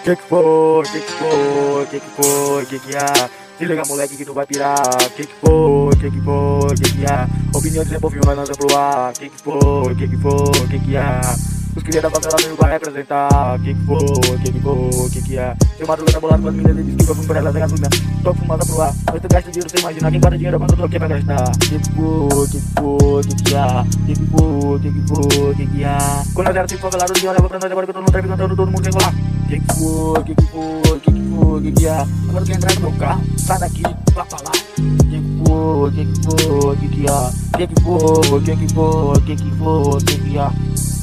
Que foi, que foi, que há? Se liga moleque que tu vai pirar. Que foi, que há? Opinião desenvolveu, mas não é pro ar. Que foi, que há? Os cria da favela veio pra representar. Que foi, que há? Seu madruga tá bolado com as meninas e diz que eu fui pra elas, é gasolina. Tô fumando pro ar, mas tu gasta dinheiro, você imagina. Quem guarda dinheiro quando eu tô aqui pra gastar. Que foi, que há? Que há? Quando nós era tipo favelado, eu olhava pra nós, agora que eu tô no trap cantando, todo mundo tem que rolar. Que foi, que há? Agora tu entrar no meu carro, sai daqui, vai pra lá. Que há? Que há?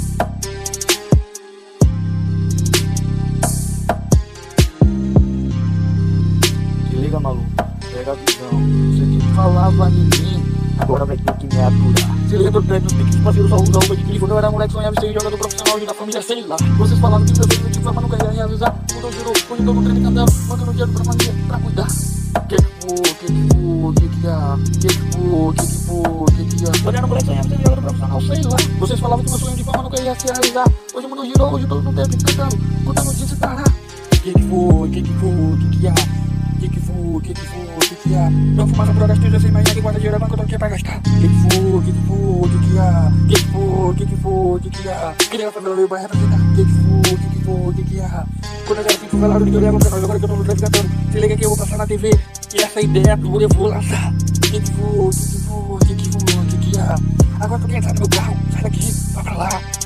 Se liga, maluco, pega a visão. Você que falava em mim, agora vai ter que me aturar. Se liga do tempo, tem que te fazer usar o roupa de clipe. Quando eu era moleque, sonhava em ser jogador profissional e da família, sei lá. Vocês falavam que meu filho de fama nunca ia realizar. Mudou, girou, hoje tô no treino cantando, mandando dinheiro pra família, pra cuidar. Que há? Quando eu era moleque, sonhava em ser jogador profissional, sei lá. Vocês falavam que meu sonho de fama nunca ia se realizar. Hoje o mundo girou, hoje tô no tempo cantando, contando disso, tará. Que há? Que há? Não fumaça drogas, tu já sei mais que guarda dinheiro, banco, eu tô aqui pra gastar. Que há? Que há? Queria fazer o vai representar. Que há? Quando eu era assim, favelado, ninguém olhava pra nós, agora que eu tô no trap cantando. Se liga que eu vou passar na TV, e essa ideia tua eu vou lançar. Que há? Agora tu quer entrar no meu carro, sai daqui, vai pra lá.